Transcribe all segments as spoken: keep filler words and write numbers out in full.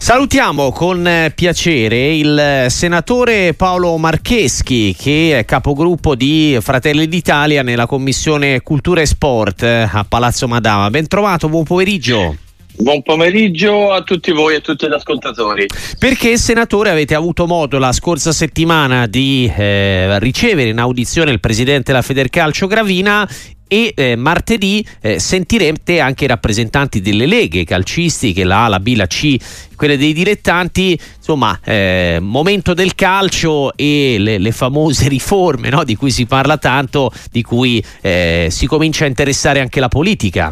Salutiamo con piacere il senatore Paolo Marcheschi, che è capogruppo di Fratelli d'Italia nella Commissione Cultura e Sport a Palazzo Madama. Ben trovato, buon pomeriggio. Buon pomeriggio a tutti voi e a tutti gli ascoltatori. Perché, senatore, avete avuto modo la scorsa settimana di eh, ricevere in audizione il presidente della Federcalcio Gravina e eh, martedì eh, sentirete anche i rappresentanti delle leghe calcistiche, la A, la B, la C, quelle dei dilettanti. Insomma, eh, momento del calcio e le, le famose riforme, no, di cui si parla tanto, di cui eh, si comincia a interessare anche la politica.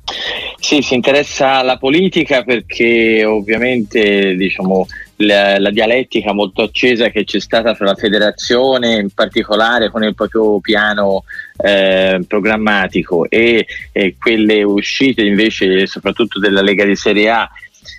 Sì, si interessa la politica perché ovviamente diciamo la, la dialettica molto accesa che c'è stata fra la federazione, in particolare con il proprio piano eh, programmatico, e, e quelle uscite invece soprattutto della Lega di Serie A,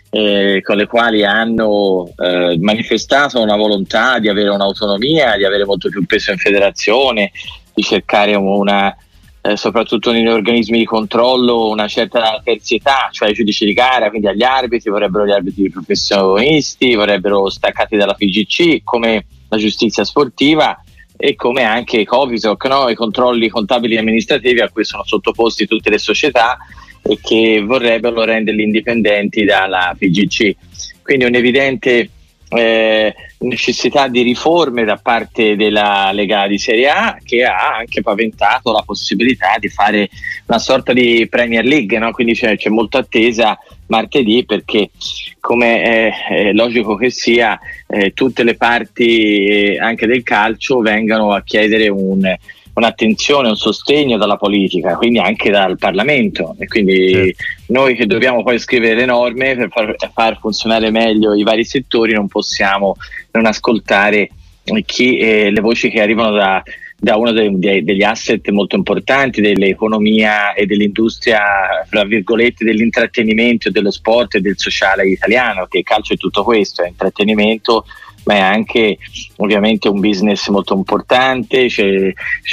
eh, con le quali hanno eh, manifestato una volontà di avere un'autonomia, di avere molto più peso in federazione, di cercare una Eh, soprattutto negli organismi di controllo una certa terzietà, cioè ai giudici di gara, quindi agli arbitri, vorrebbero gli arbitri professionisti, vorrebbero staccati dalla F I G C, come la giustizia sportiva e come anche i Covisoc, no? I controlli contabili e amministrativi a cui sono sottoposti tutte le società e che vorrebbero renderli indipendenti dalla F I G C. Quindi un'evidente Eh, necessità di riforme da parte della Lega di Serie A, che ha anche paventato la possibilità di fare una sorta di Premier League, no? Quindi c'è, c'è molta attesa martedì, perché come è, è logico che sia, eh, tutte le parti eh, anche del calcio vengano a chiedere un un'attenzione, un sostegno dalla politica, quindi anche dal Parlamento, e quindi certo, noi che dobbiamo poi scrivere le norme per far, far funzionare meglio i vari settori non possiamo non ascoltare chi, eh, le voci che arrivano da, da uno dei, dei, degli asset molto importanti dell'economia e dell'industria, fra virgolette, dell'intrattenimento e dello sport e del sociale italiano, che il calcio è tutto questo, è intrattenimento, ma è anche ovviamente un business molto importante, c'è,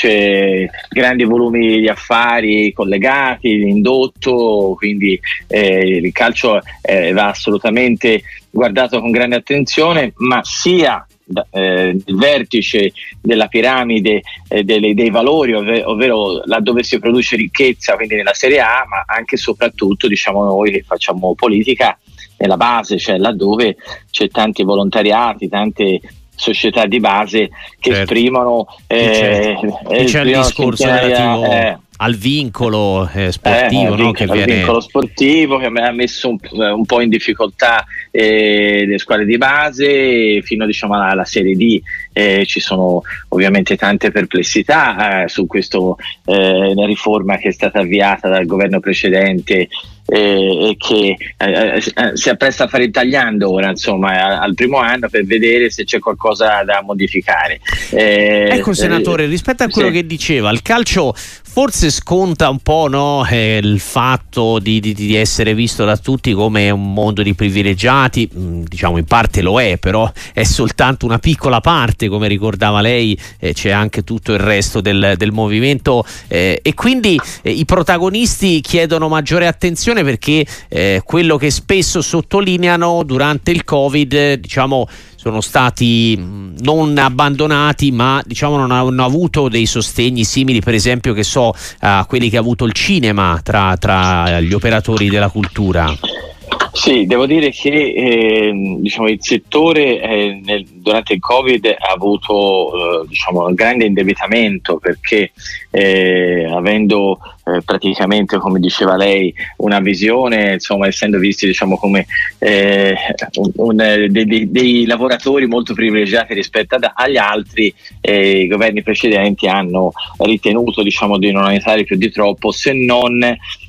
c'è grandi volumi di affari collegati, l'indotto, quindi eh, il calcio eh, va assolutamente guardato con grande attenzione, ma sia eh, il vertice della piramide eh, dei, dei valori, ovvero, ovvero laddove si produce ricchezza, quindi nella Serie A, ma anche e soprattutto, diciamo noi che facciamo politica, nella base, cioè laddove c'è tanti volontariati, tante società di base che certo, esprimono eh, e c'è il discorso relativo eh, al vincolo eh, sportivo, eh, no? Che al viene... vincolo sportivo che ha messo un, un po' in difficoltà eh, le squadre di base fino, diciamo, alla, alla Serie D. Eh, ci sono ovviamente tante perplessità eh, su questa eh, riforma che è stata avviata dal governo precedente e eh, che eh, eh, si appresta a fare il tagliando ora, insomma, al primo anno, per vedere se c'è qualcosa da modificare. Eh, ecco, senatore, eh, rispetto a quello sì, che diceva, il calcio forse sconta un po', no, eh, il fatto di, di, di essere visto da tutti come un mondo di privilegiati, mh, diciamo in parte lo è, però è soltanto una piccola parte, come ricordava lei, eh, c'è anche tutto il resto del, del movimento eh, e quindi eh, i protagonisti chiedono maggiore attenzione, perché eh, quello che spesso sottolineano durante il Covid, eh, diciamo, sono stati mh, non abbandonati, ma diciamo non hanno avuto dei sostegni simili, per esempio, che so, a quelli che ha avuto il cinema tra, tra gli operatori della cultura. Sì, devo dire che eh, diciamo, il settore eh, nel, durante il Covid ha avuto eh, diciamo, un grande indebitamento, perché eh, avendo eh, praticamente, come diceva lei, una visione, insomma, essendo visti, diciamo, come eh, un, un, dei, dei, dei lavoratori molto privilegiati rispetto ad, agli altri, eh, i governi precedenti hanno ritenuto, diciamo, di non aiutare più di troppo, se non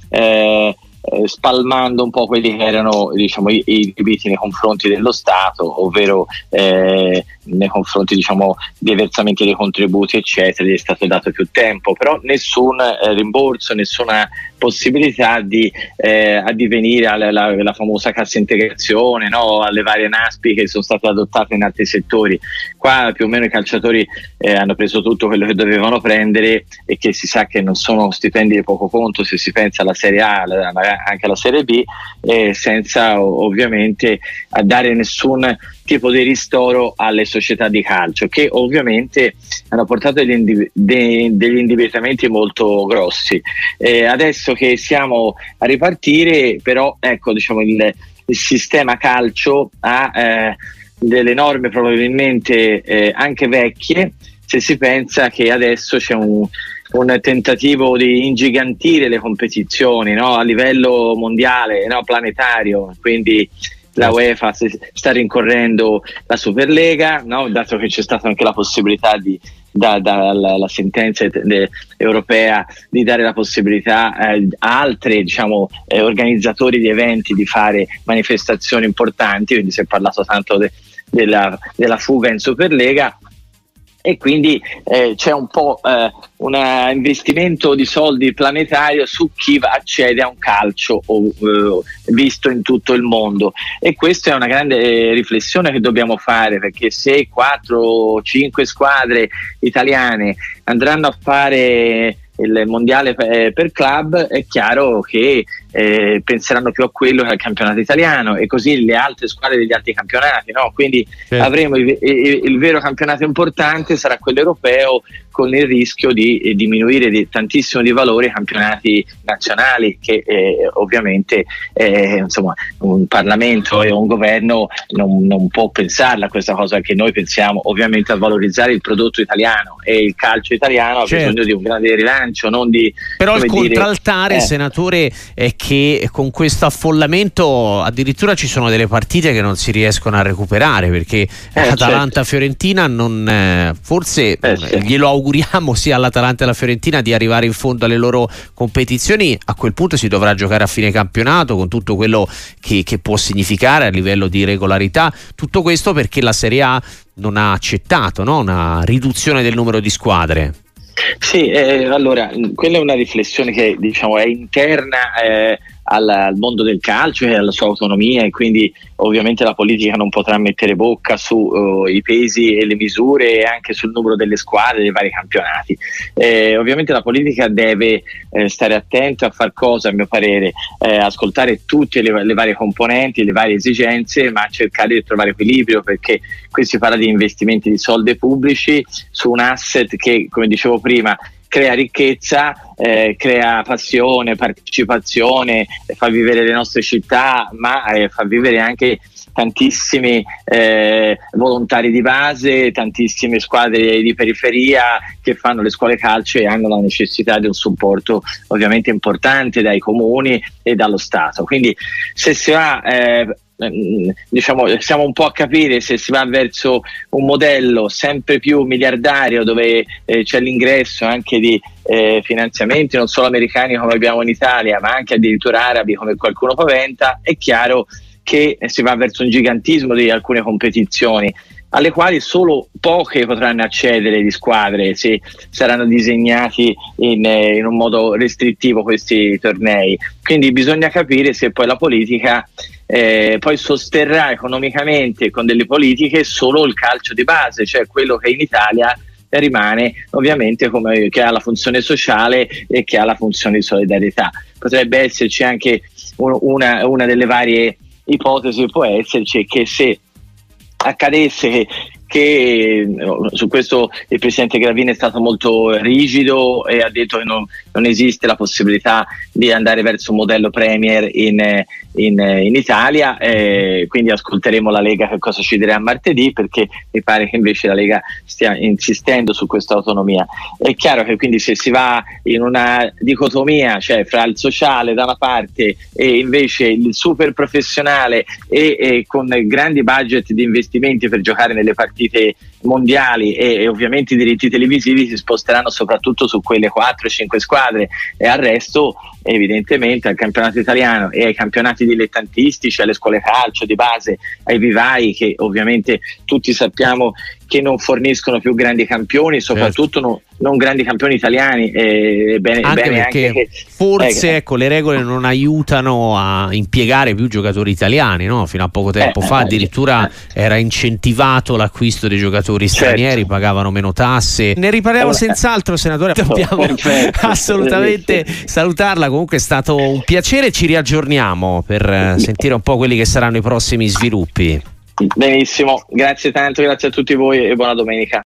eh, Eh, spalmando un po' quelli che erano, diciamo, i, i debiti nei confronti dello Stato, ovvero eh, nei confronti, diciamo, dei versamenti dei contributi, eccetera. Gli è stato dato più tempo, però nessun eh, rimborso, nessuna possibilità di eh, addivenire alla, alla, alla famosa cassa integrazione, no? Alle varie N A S P I che sono state adottate in altri settori. Qua più o meno i calciatori eh, hanno preso tutto quello che dovevano prendere, e che si sa che non sono stipendi di poco conto se si pensa alla Serie A, alla, sia anche la Serie B, eh, senza ovviamente dare nessun tipo di ristoro alle società di calcio, che ovviamente hanno portato degli, indiv- de- degli indebitamenti molto grossi. Eh, adesso che siamo a ripartire, però ecco, diciamo il, il sistema calcio ha eh, delle norme probabilmente eh, anche vecchie, se si pensa che adesso c'è un, un tentativo di ingigantire le competizioni, no? A livello mondiale, no? Planetario, quindi la UEFA sta rincorrendo la Superlega, no? Dato che c'è stata anche la possibilità di da, da la, la sentenza de, europea di dare la possibilità eh, a altri, diciamo, eh, organizzatori di eventi di fare manifestazioni importanti, quindi si è parlato tanto de, della, della fuga in Superlega. E quindi eh, c'è un po' eh, un investimento di soldi planetario su chi accede a un calcio o, eh, visto in tutto il mondo, e questa è una grande riflessione che dobbiamo fare, perché se quattro o cinque squadre italiane andranno a fare il mondiale per club, è chiaro che eh, penseranno più a quello che al campionato italiano, e così le altre squadre degli altri campionati, no? Quindi certo, avremo il, il, il vero campionato importante sarà quello europeo, con il rischio di eh, diminuire di, tantissimo di valore i campionati nazionali, che eh, ovviamente eh, insomma un Parlamento e un governo non, non può pensarla a questa cosa, che noi pensiamo ovviamente a valorizzare il prodotto italiano, e il calcio italiano ha certo bisogno di un grande rilancio, non di però il contraltare dire, eh. senatore, è che con questo affollamento addirittura ci sono delle partite che non si riescono a recuperare, perché eh, Atalanta-Fiorentina certo. non eh, forse eh, sì. glielo auguriamo sia all'Atalanta e alla Fiorentina di arrivare in fondo alle loro competizioni. A quel punto si dovrà giocare a fine campionato, con tutto quello che, che può significare a livello di regolarità, tutto questo perché la Serie A non ha accettato, no? Una riduzione del numero di squadre. Sì, eh, allora quella è una riflessione che diciamo è interna eh, al, al mondo del calcio e alla sua autonomia, e quindi ovviamente la politica non potrà mettere bocca sui uh, pesi e le misure, e anche sul numero delle squadre dei vari campionati. Eh, ovviamente la politica deve eh, stare attenta a far cosa, a mio parere, eh, ascoltare tutte le, le varie componenti, le varie esigenze, ma cercare di trovare equilibrio, perché qui si parla di investimenti di soldi pubblici su un asset che, come dicevo prima, crea ricchezza, eh, crea passione, partecipazione, eh, fa vivere le nostre città, ma eh, fa vivere anche tantissimi eh, volontari di base, tantissime squadre di periferia che fanno le scuole calcio e hanno la necessità di un supporto ovviamente importante dai comuni e dallo Stato. Quindi se si va eh, diciamo siamo un po' a capire se si va verso un modello sempre più miliardario, dove eh, c'è l'ingresso anche di eh, finanziamenti non solo americani come abbiamo in Italia, ma anche addirittura arabi come qualcuno paventa. È chiaro che si va verso un gigantismo di alcune competizioni alle quali solo poche potranno accedere di squadre, se saranno disegnati in, in un modo restrittivo questi tornei. Quindi bisogna capire se poi la politica eh, poi sosterrà economicamente con delle politiche solo il calcio di base, cioè quello che in Italia rimane ovviamente come che ha la funzione sociale e che ha la funzione di solidarietà. Potrebbe esserci anche un, una, una delle varie ipotesi, può esserci che se accadesse che, che su questo il presidente Gravina è stato molto rigido e ha detto che non, non esiste la possibilità di andare verso un modello Premier in, in, in Italia, eh, quindi ascolteremo la Lega che cosa ci dirà martedì, perché mi pare che invece la Lega stia insistendo su questa autonomia. È chiaro che quindi se si va in una dicotomia, cioè fra il sociale da una parte e invece il super professionale e, e con grandi budget di investimenti per giocare nelle partite mondiali e, e ovviamente i diritti televisivi si sposteranno soprattutto su quelle quattro cinque squadre, e al resto evidentemente al campionato italiano e ai campionati dilettantistici, alle scuole calcio di base, ai vivai, che ovviamente tutti sappiamo che non forniscono più grandi campioni, soprattutto certo. non, non grandi campioni italiani, e bene, anche bene perché anche che, forse eh, ecco, le regole non aiutano a impiegare più giocatori italiani, no? Fino a poco tempo eh, fa eh, addirittura eh. era incentivato l'acquisto dei giocatori stranieri, certo. pagavano meno tasse. Ne riparliamo senz'altro, senatore, dobbiamo Perfetto. assolutamente salutarla. Comunque è stato un piacere, ci riaggiorniamo per sentire un po' quelli che saranno i prossimi sviluppi. Benissimo, grazie tanto, grazie a tutti voi e buona domenica.